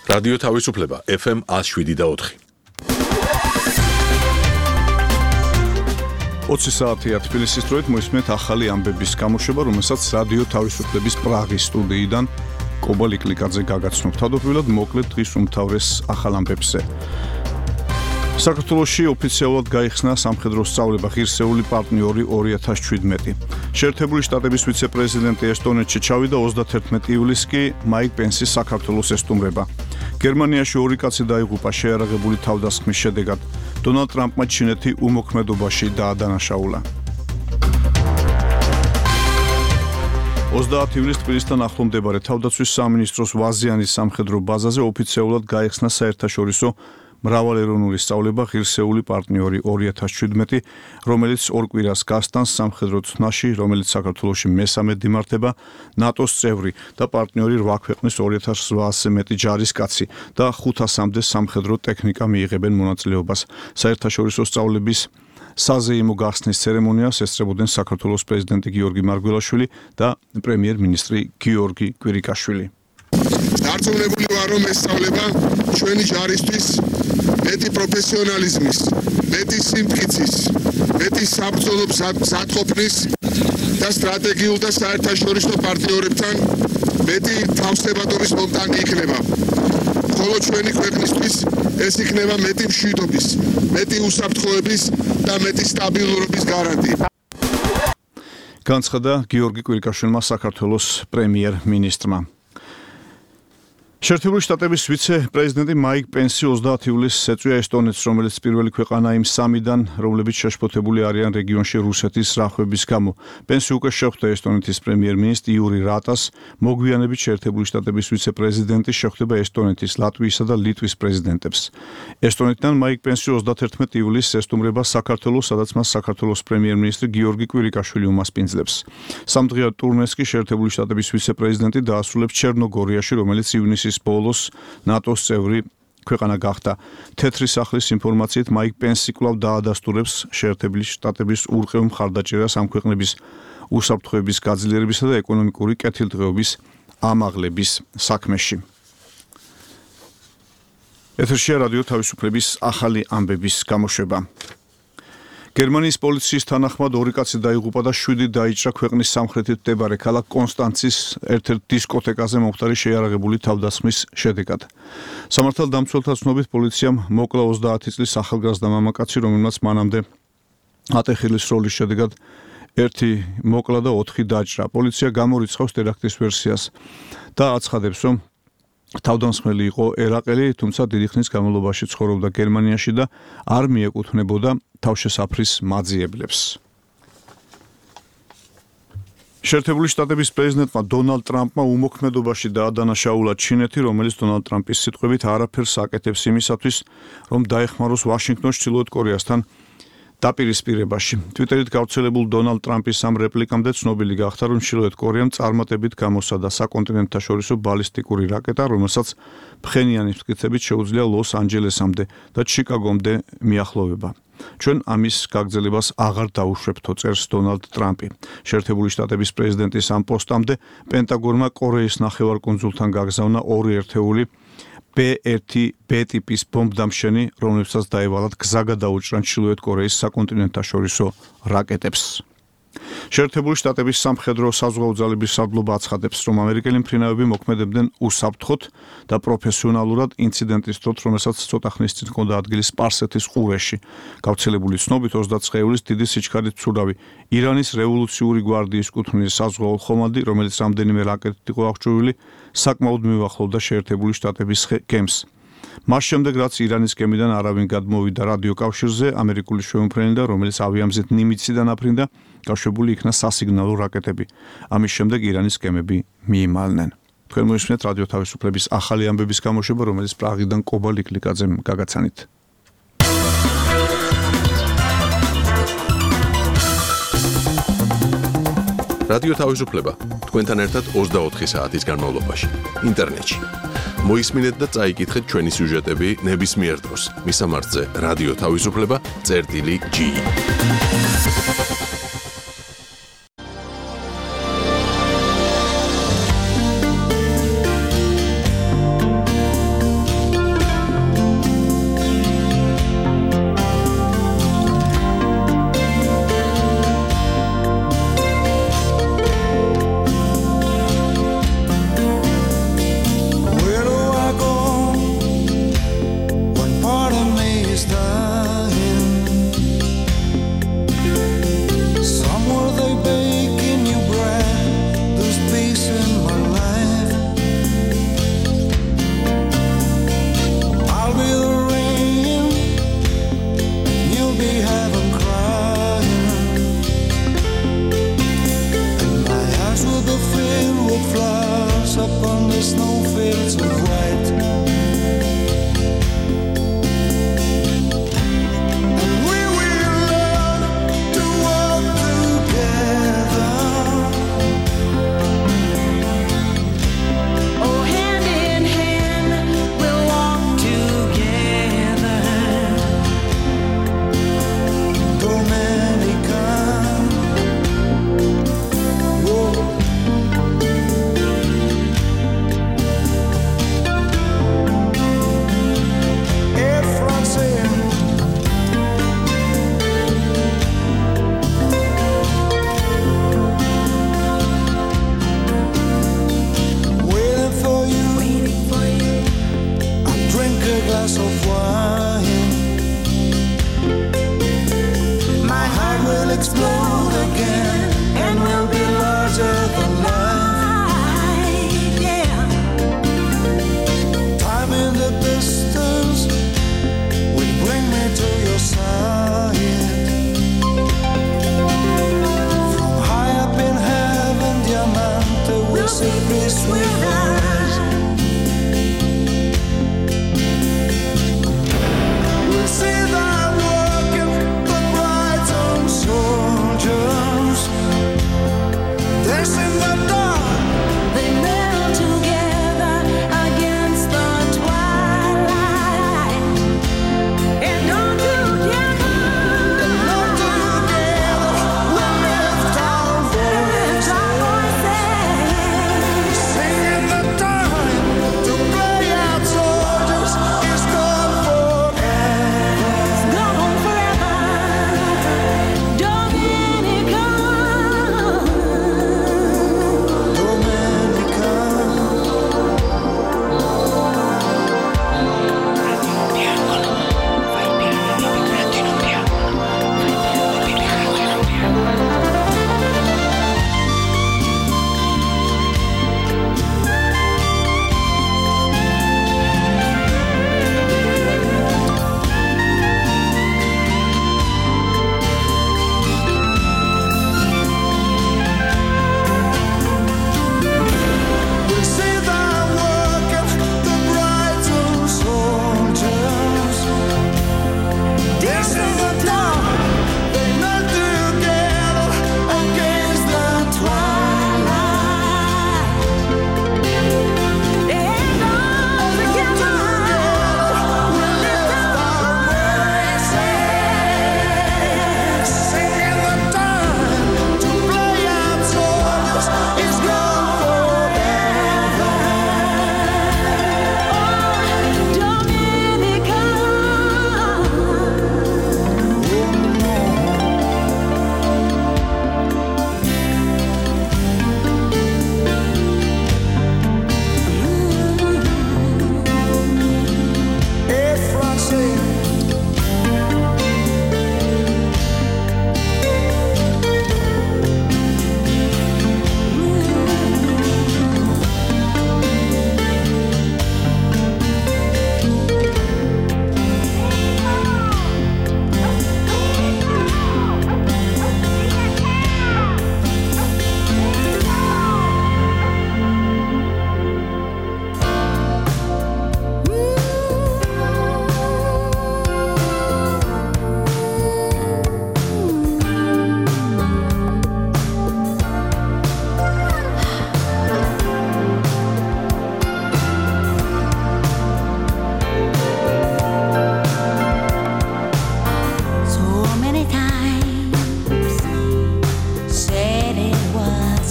რადიო თავისუფლება FM 107.4. 20 საათია თბილისის დროით მოისმენთ ახალი ამბების გამოშვება, რომელსაც რადიო თავისუფლების პრაღის სტუდიიდან კობა ლიკლიკაძე გაგაცნობ. თავდაპირველად მოკლედ დღის უმთავრეს ახალ ამბებზე. საქართველოში ოფიციალურად გაიხსნა სამხედრო სწავლება ღირსეული პარტნიორი 2017. შეერთებული შტატების ვიცე-პრეზიდენტი ესტონეთში ჩავიდა 31 ივლისს კი მაიკ პენსი საქართველოს ესტუმრება. გერმანიაში ორი კაცი დაიღუპა შეარაღებული თავდასხმის შედეგად. დონალდ ტრამპმა ჩინეთი უმოქმედობაში დაადანაშაულა. 30 ივლისს თბილისთან ახლომდებარე თავდაცვის სამინისტროს ვაზიანის სამხედრო ბაზაზე ოფიციალურად გაიხსნა საერთაშორისო მრავალეროვნული სწავლება ღირსეული პარტნიორი 2017, რომელიც ორ კვირას გასტანს სამხედრო თვნაში, რომელიც საქართველოში მესამედ იმართება, ნატოს წევრი და პარტნიორი 8 ქვეყნის 2800-ზე მეტი ჯარისკაცი და 500-მდე სამხედრო ტექნიკა მიიღებენ მონაწილეობას. საერთაშორისო სწავლების საზეიმო გახსნის ცერემონიას ესწრებოდნენ საქართველოს პრეზიდენტი გიორგი მარგველაშვილი და პრემიერ-მინისტრი გიორგი კვირიკაშვილი. დარწმუნებული ვარ, რომ ეს სწავლება ჩვენი ჯარისთვის მეტი პროფესიონალიზმის, მეტი სიმტკიცის, მეტი საბრძოლო მზადყოფნის და სტრატეგიულ და საერთაშორისო პარტნიორებთან მეტი თავსებადობის მომტანი იქნება. ხოლო ჩვენი ქვეყნისთვის ეს იქნება მეტი მშვიდობის, მეტი უსაფრთხოების და მეტი სტაბილურობის გარანტი. განცხადა გიორგი კვირიკაშვილმა საქართველოს პრემიერ-მინისტრმა. შეერთებული შტატების ვიცე-პრეზიდენტი მაიკ პენსი 30 ივლისს ეწვია ესტონეთს, რომელიც პირველი ქვეყანაა იმ სამიდან, რომლებიც შეშფოთებული არიან რეგიონში რუსეთის რახვების გამო. პენსი უკვე შეხვდა ესტონეთის პრემიერ-მინისტრ იური რატას, მოგვიანებით შეერთებული შტატების ვიცე-პრეზიდენტი შეხვდება ესტონეთის, ლატვიისა და ლიტვის პრეზიდენტებს. ესტონეთიდან მაიკ პენსი 31 ივლისს ესტუმრება საქართველოს, სადაც მას საქართველოს პრემიერ-მინისტრი გიორგი კვირიკაშვილი უმასპინძლებს. სამდღიად ტურნეს კი შეერთებული შტატების ვიცე-პრეზიდენტი დაასრულებს ჩერნოგორიაში, რომელიც ივნისის ბოლოს ნატოს წევრი ქვეყანა გახდა. თეთრი სახლის ინფორმაციით მაიკ პენსი კვლავ დაადასტურებს შეერთებული შტატების ურყევ მხარდაჭერას ამ ქვეყნების უსაფრთხოების გაძლიერებისა და ეკონომიკური კეთილდღეობის ამაღლების საქმეში. ეთერშია რადიო თავისუფლების ახალი ამბების გამოშვება. გერმანიის პოლიციის თანახმად ორი კაცი დაიღუპა და 7 დაიჭრა ქვეყნის სამხრეთით მდებარე ქალაქ კონსტანცის ერთ-ერთ დისკოთეკაზე მომხდარი შეიარაღებული თავდასხმის შედეგად. სამართალდამცველთა ცნობით პოლიციამ მოკლა 30 წლის ახალგაზრდა მამაკაცი, რომელმაც მანამდე ატეხილის სროლის შედეგად 1 მოკლა და 4 დაჭრა. პოლიცია გამორიცხავს ტერაქტის ვერსიას და აცხადებს, რომ თავდამსხმელი იყო ერაყელი, თუმცა დიდი ხნის განმავლობაში ცხოვრობდა გერმანიაში და არ მიეკუთვნებოდა თავშესაფრის მაძიებლებს. შეერთებული შტატების პრეზიდენტმა დონალდ ტრამპმა უმოქმედობაში დაადანაშაულა ჩინეთი, რომელიც დონალდ ტრამპის სიტყვებით არაფერს აკეთებს იმისათვის, რომ დაეხმაროს ვაშინგტონს ჩრდილოეთ კორეასთან დაპირისპირებაში. ტვიტერით გავრცელებულ დონალდ ტრამპის ამ რეპლიკამდე ცნობილი გახდა, რომ ჩრდილოეთ კორეამ წარმატებით გამოსცადა საკონტინენტთაშორისო ბალისტიკური რაკეტა, რომელსაც ფხენიანის მტკიცებით შეუძლია ლოს-ანჯელესამდე და ჩიკაგომდე მიახლოვება. ჩვენ ამის გაგრძელებას აღარ დაუშვებთო, წერს დონალდ ტრამპი. შეერთებული შტატების პრეზიდენტის ამ პოსტამდე პენტაგონმა კორეის ნახევარკუნძულთან გაგზავნა 2 ერთეული B1 B-ტიპის ბომბდამშენი, რომლებსაც დაევალათ გზა გადაუჭრან ჩრდილოეთ კორეის საკონტინენტთაშორისო რაკეტებს. შეერთებული შტატების სამხედრო საზღვაო ძალების სარდლობა აცხადებს, რომ ამერიკელი მფრინავები მოქმედებდნენ უსაფრთხოდ და პროფესიონალურად ინციდენტის დროს, რომელსაც ცოტა ხნის წინ ჰქონდა ადგილი სპარსეთის ყურეში. გავრცელებული ცნობით 29 ივლისს დიდი სიჩქარით ცურავი ირანის რევოლუციური გვარდიის კუთვნილი საზღვაო ხომალდი, რომელიც რამდენიმე რაკეტით იყო აღჭურვილი, საკმაოდ მიუახლოვდა შეერთებული შტატების გემს. მას შემდეგ, რაც ირანის გემიდან არავინ გადმოვიდა რადიოკავშირზე, ამერიკული შემოფრენიდან, რომელიც ავიამზით ნიმიციდან აფრინდა, გაშვებული იქნა სასიგნალო რაკეტები. ამის შემდეგ ირანის გემები მიიმალნენ. თქვენ მოისმენთ რადიო თავისუფლების ახალი ამბების გამოშვება, რომელიც პრაღიდან კობა ლიკლიკაძემ გაგაცანით. რადიო თავისუფლება თქვენთან ერთად 24 საათის განმავლობაში ინტერნეტში. მოისმინეთ და წაიკითხეთ ჩვენი სიუჟეტები ნებისმიერ დროს. მისამართზე რადიო თავისუფლება.ge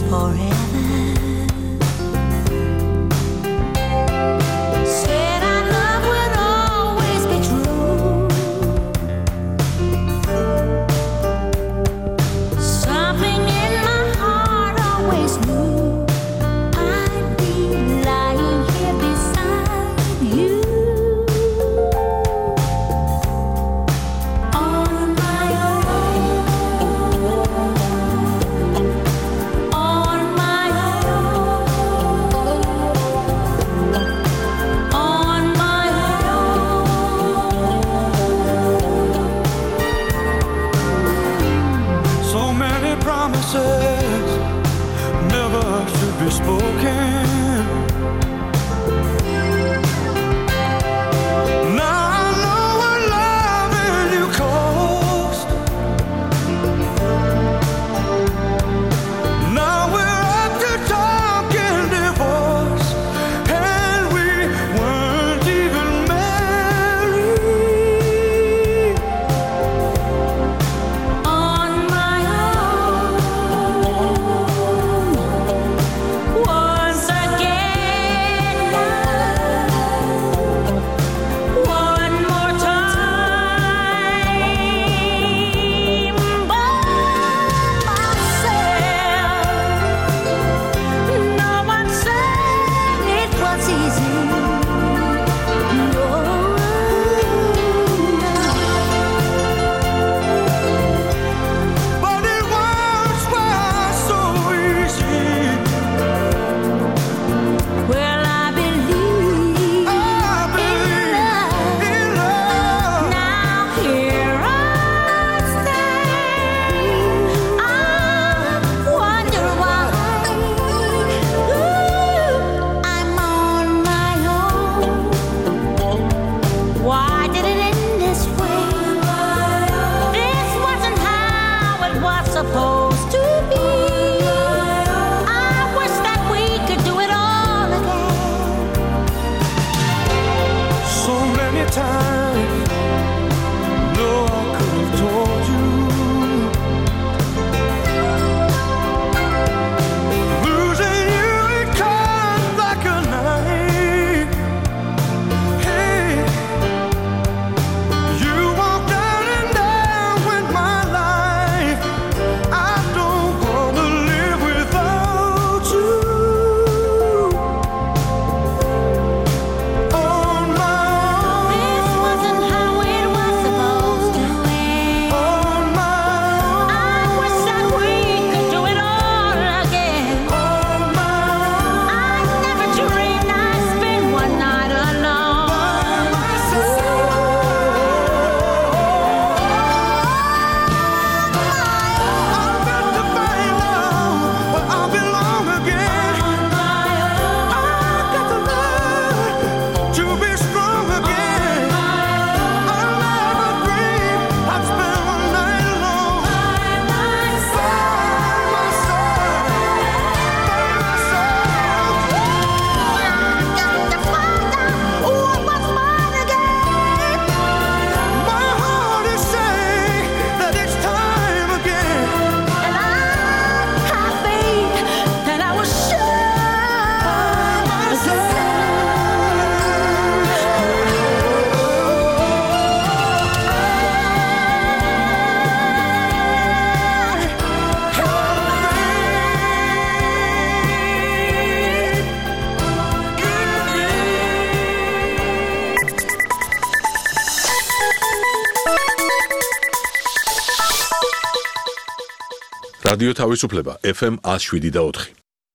რადიო თავისუფლება FM 107.4.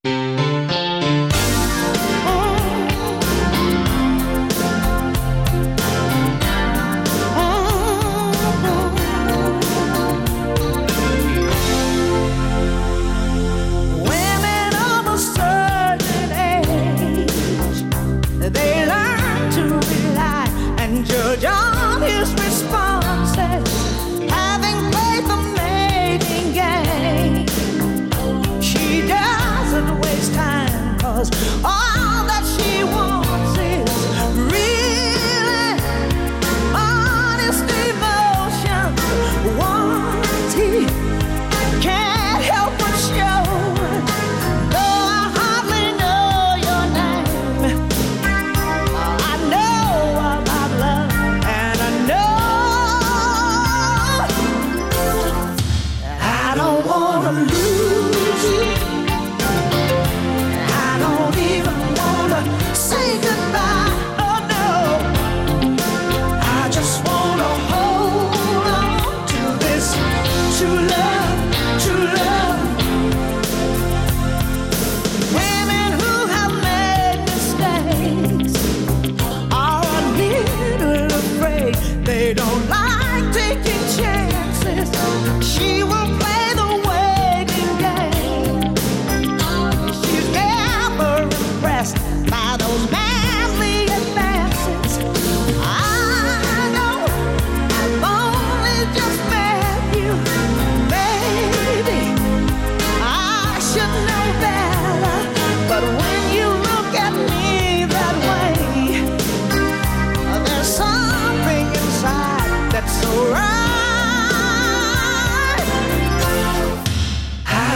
All that she wants is really honest emotion. What he can't help but show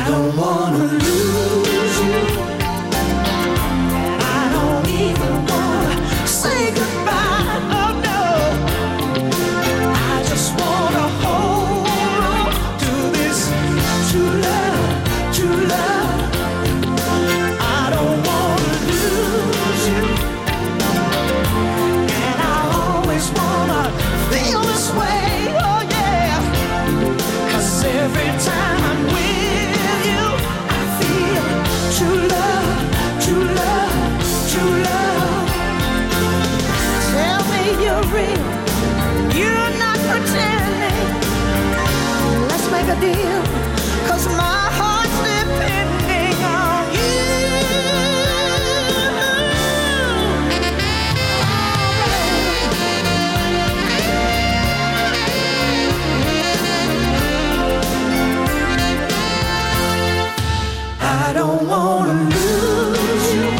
don't wanna lose you, and I don't even wanna say goodbye. Oh no, I just wanna hold on to this true love, true love. I don't wanna lose you, and I always wanna feel this way. Oh yeah, 'cause every time I'm with you, I feel true love, true love, true love. Tell me you're real, you're not pretending. Let's make a deal, 'cause my heart's depending on you. I don't wanna lose you,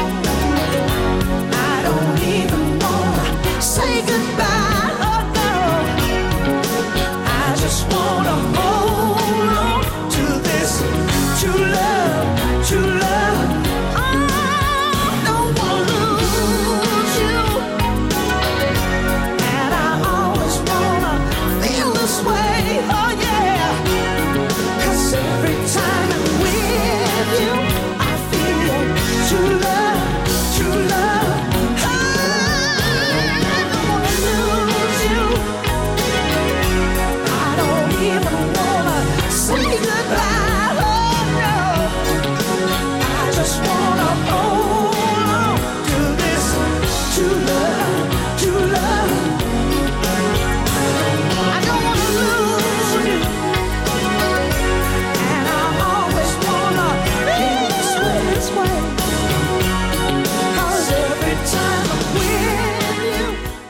I don't even wanna say goodbye. Oh no, I just wanna hold on to this true love, true love. I don't wanna lose you, and I always wanna feel this way. Oh yeah, 'cause every time I'm with you, I feel true love, true love. I don't wanna lose you, I don't even wanna say goodbye. Oh no, I just wanna hold on to this true love, true love. I don't wanna lose you, and I always wanna feel this way. 'Cause every time I'm with you,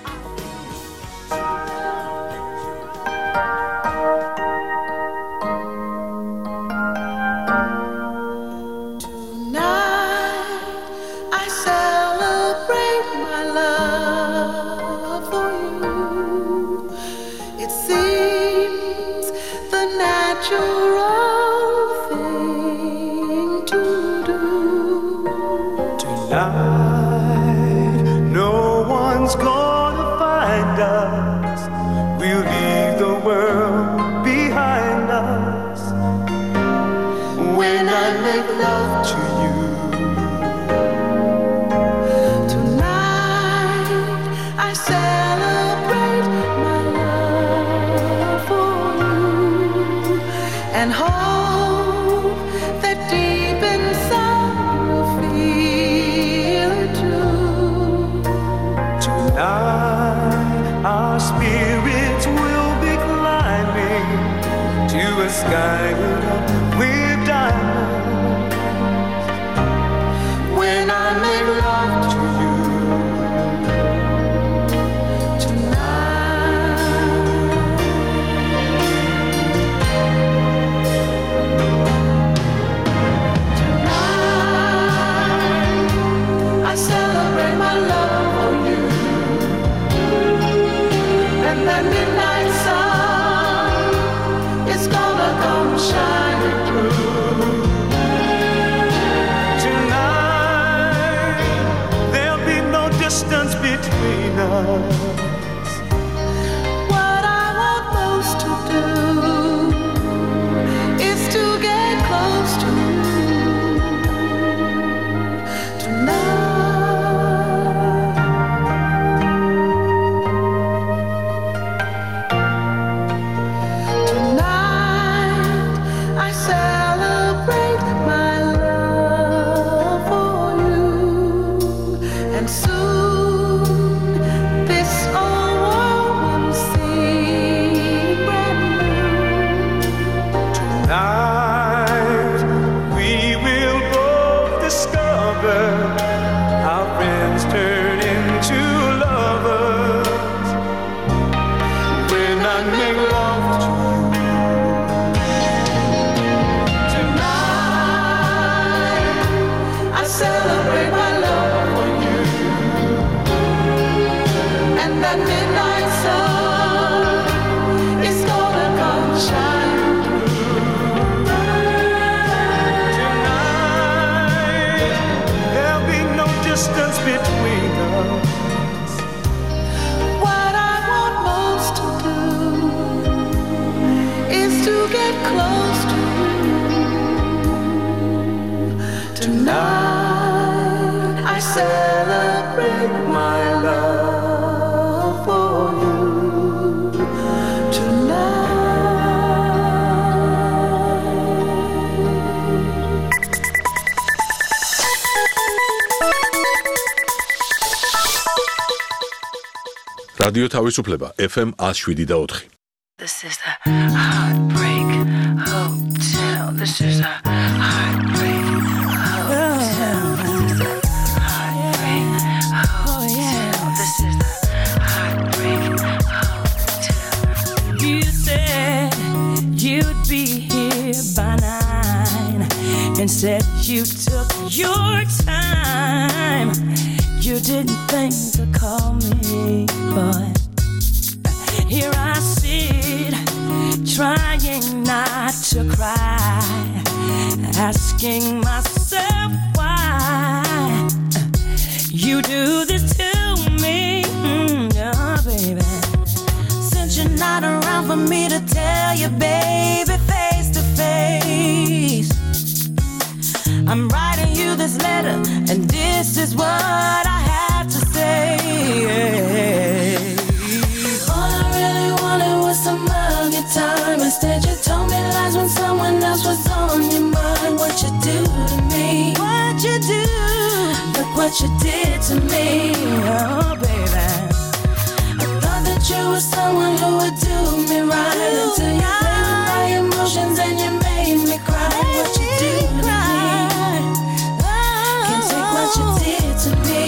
tonight I celebrate my love for you. It seems the natural thing to do. Tonight, no one's gonna find us. We'll leave the world behind us. When I make love to you, Tonight I celebrate my love for you, and hope that deep inside you'll feel it too. tonight our spirits will be climbing to a sky lit up with diamonds. When I make love to you tonight, tonight I celebrate my love for you, and that midnight sun is gonna come shining through. Tonight there'll be no distance between us. What I want most to do is to get close to you tonight. Tonight I celebrate my love for you, and soon this celebrate my love for you რადიო თავისუფლება FM 107.4. This is the Heartbreak Hotel. This is the Heartbreak Hotel. Heartbreak Hotel. This is the Heartbreak Hotel. You said you'd be here by 9. Instead you took your time. You didn't think to call me, but here I sit, trying not to cry, asking myself why you do this to me, oh baby. Since you're not around for me to tell you, baby, face to face, I'm writing you this letter, and this is what I have to say. All I really wanted was some of your time. Instead you told me lies when someone else was on your mind. What you do to me? What you do? Look what you did to me, oh baby. I thought that you were someone who would do me right, until you played with my emotions and you made me cry. What you do to me? Can't take what you did to me.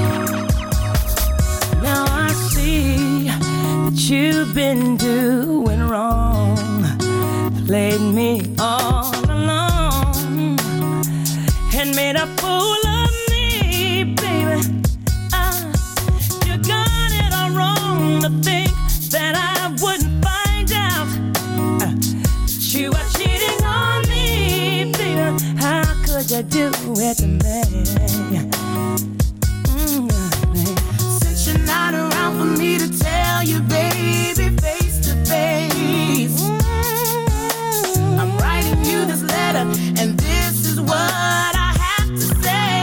Now I see that you've been doing wrong, played me all along, and made a fool of me, baby. You got it all wrong to think that I wouldn't find out that you are cheating on me, baby. How could you do it to me? Since you're not around for me to tell you, baby, face to face, I'm writing you this letter, and this is what I have to say.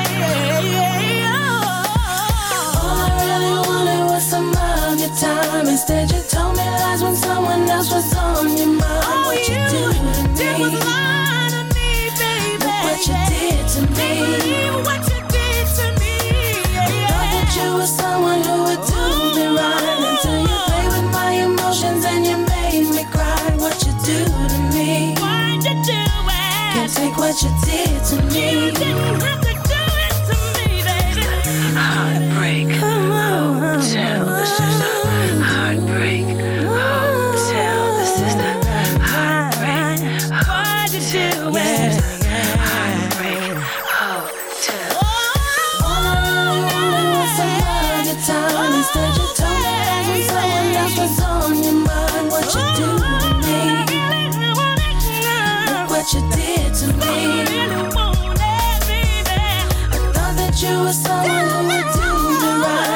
All I really wanted was some of your time. Instead you told me lies when someone else was on your mind. What you do to me? Lie to me, baby. Look what you did to me. What you did to me. I thought that you were someone who would do me right, until you played with my emotions and you made me cry. What you do to me? Why'd you do it? Can't take what you did to me. You didn't have to do it to me, baby. Heartbreak Hotel. This is the Heartbreak Hotel. This is the Heartbreak Hotel. Why'd you do it? Heartbreak Hotel. All I really wanted was some of your time. Instead you told me that when someone else was on your mind. What you do to me? Look what you did to me. I thought that you were someone who would do me right,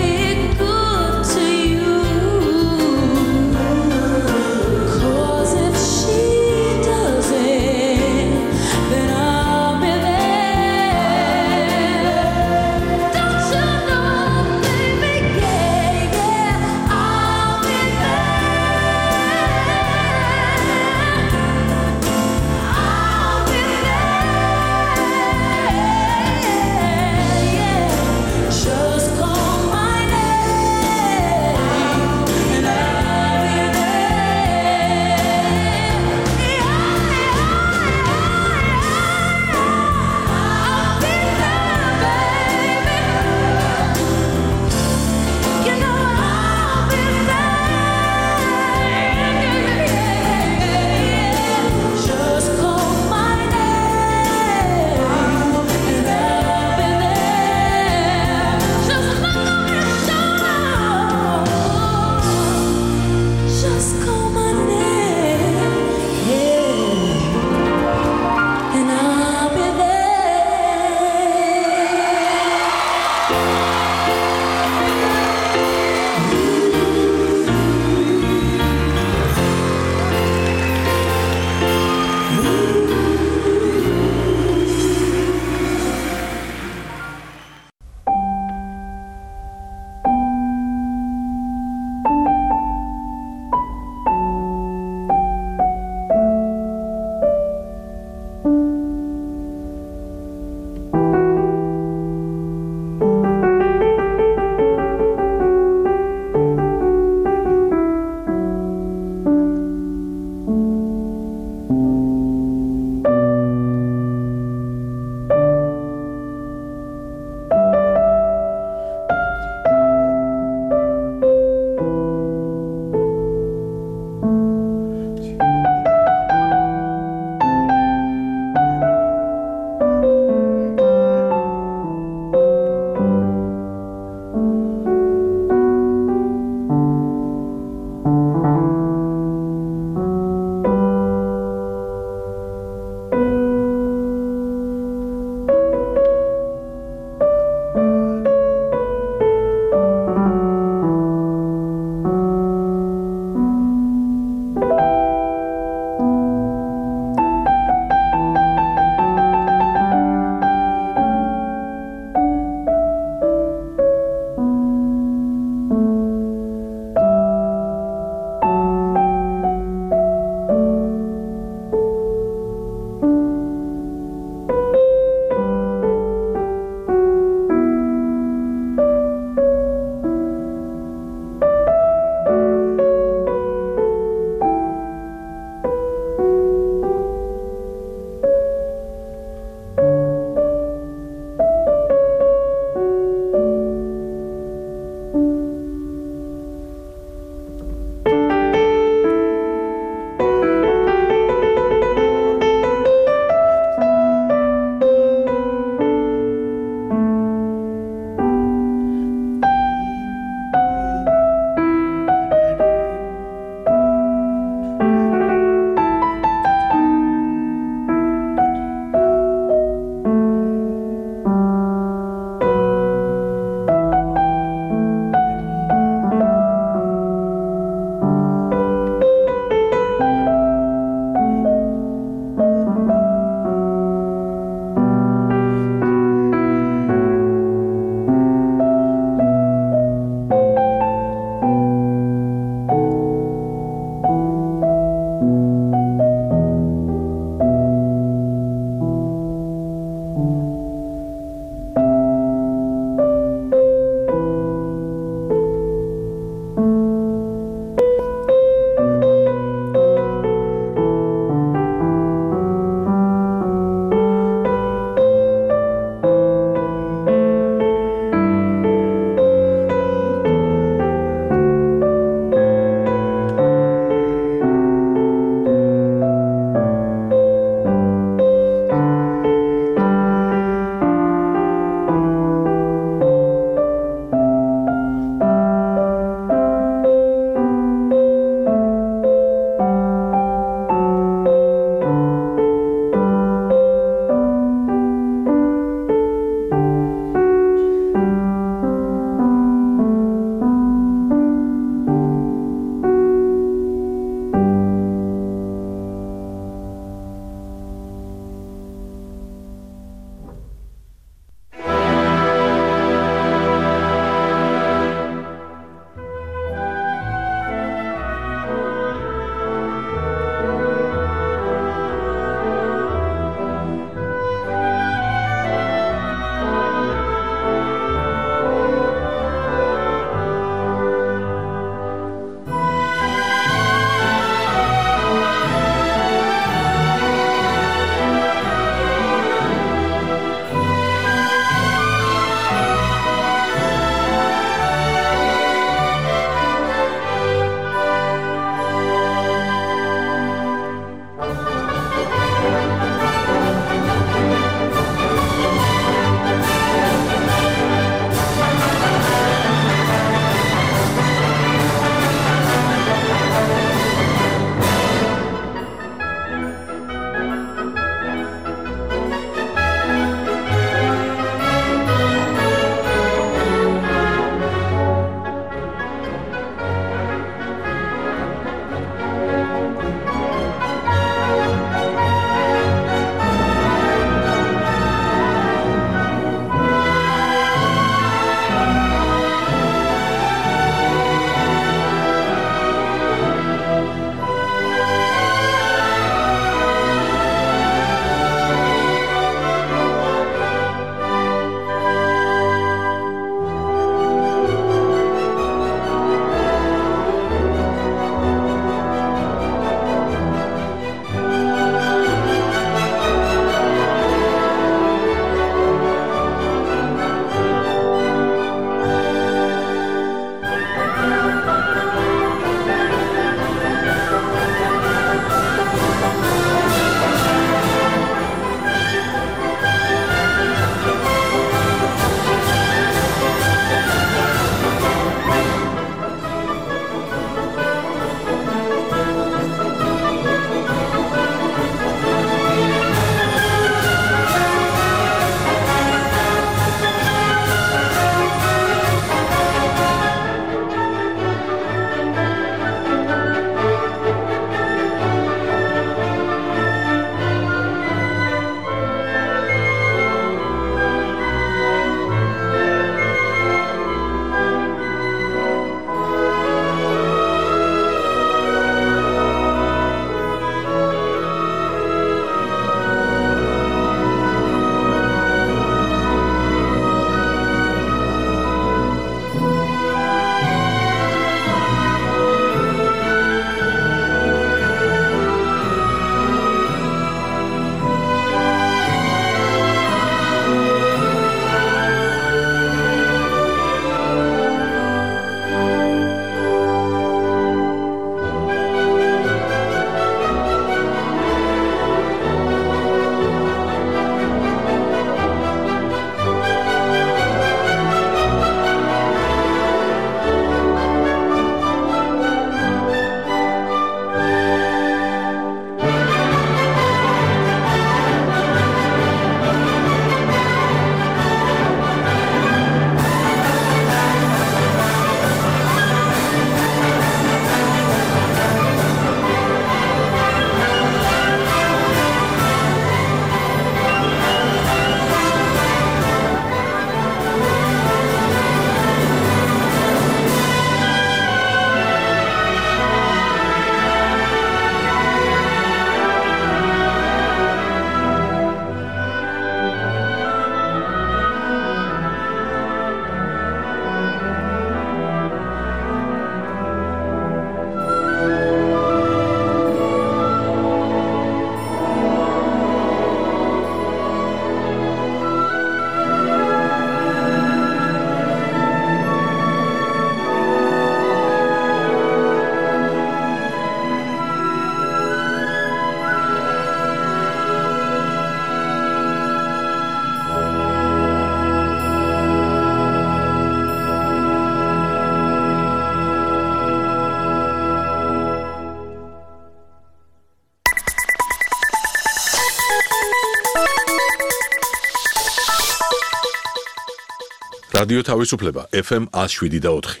რადიო თავისუფლება FM 107.4.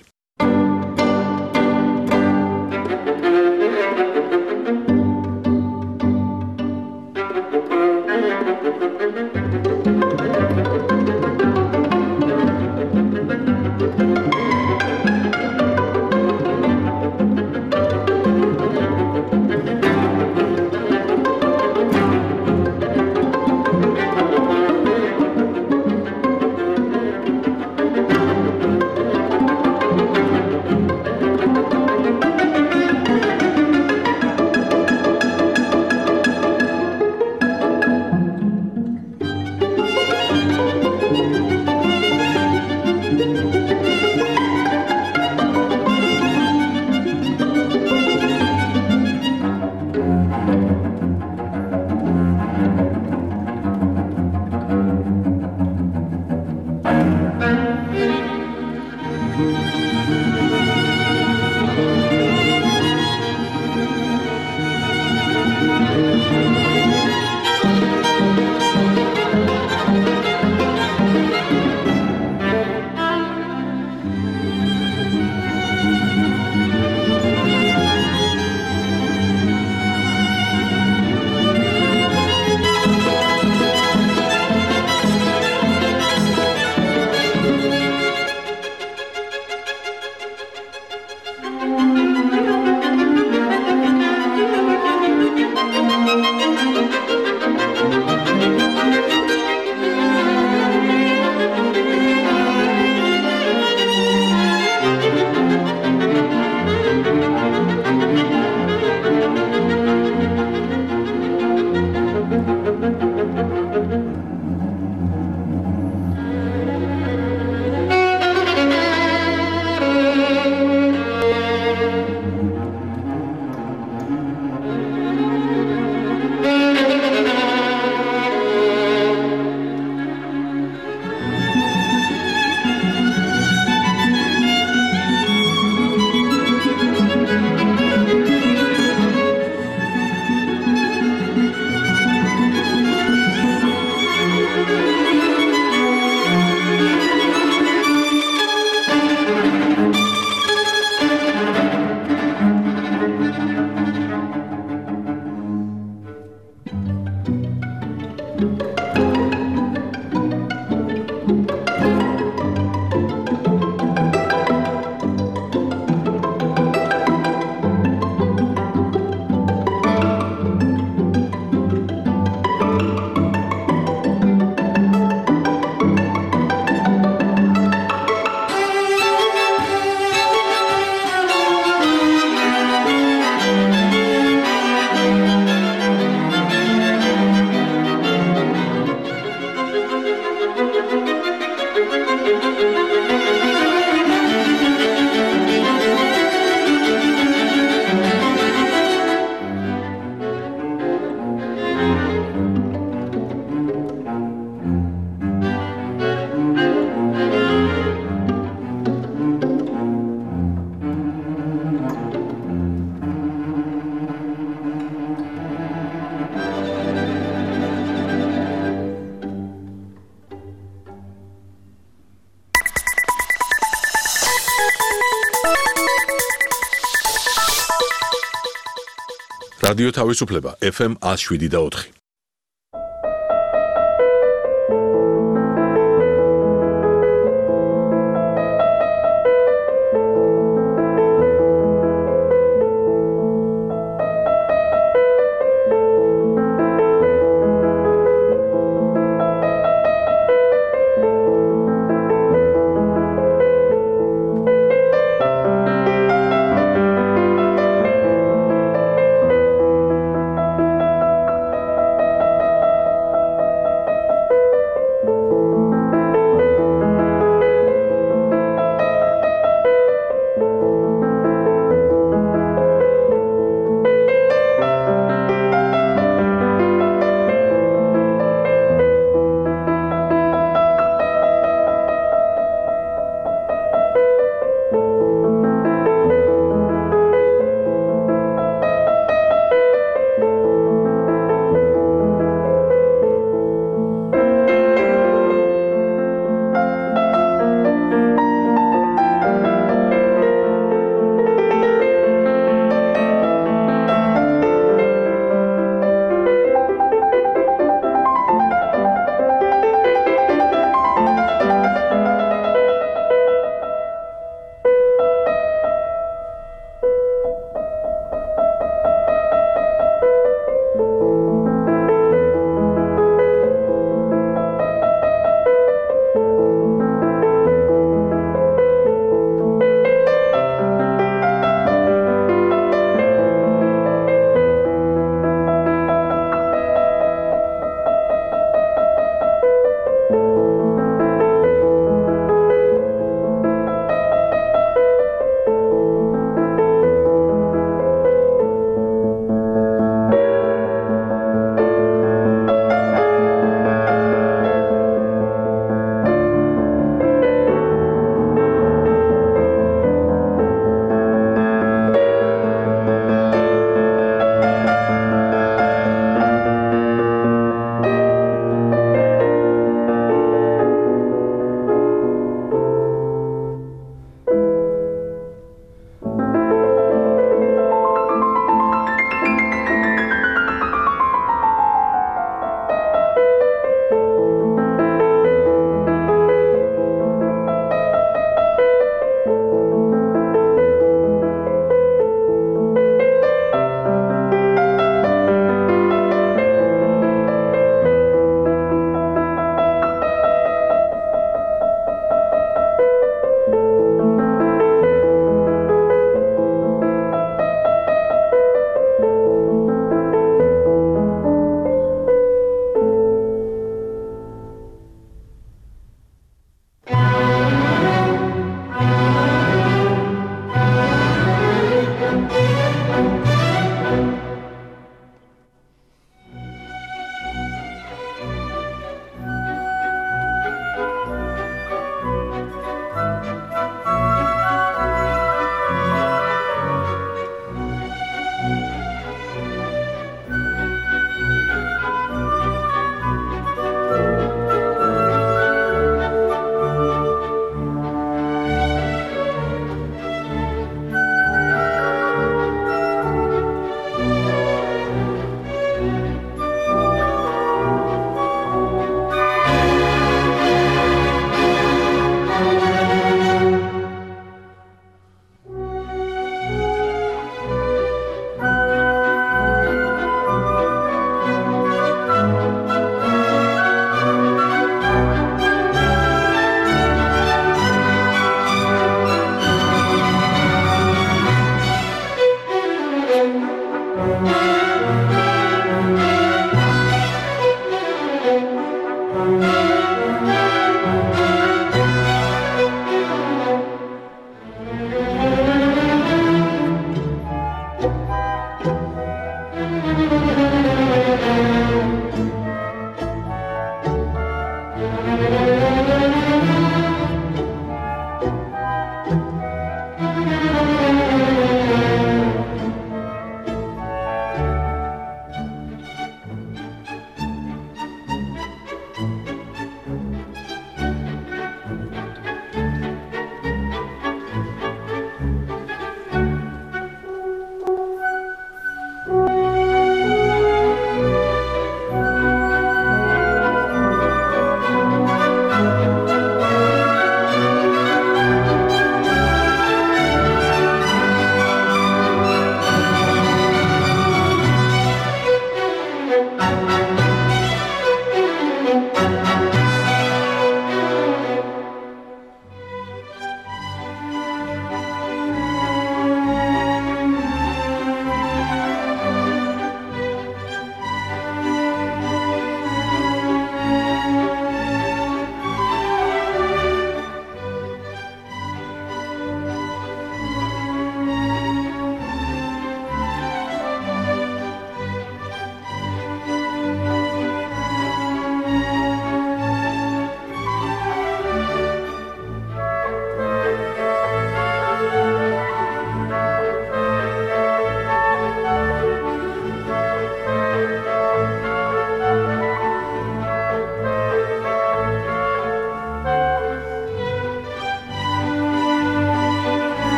რადიო თავისუფლება FM 107.4.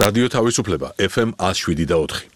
რადიო თავისუფლება FM 107 და 4.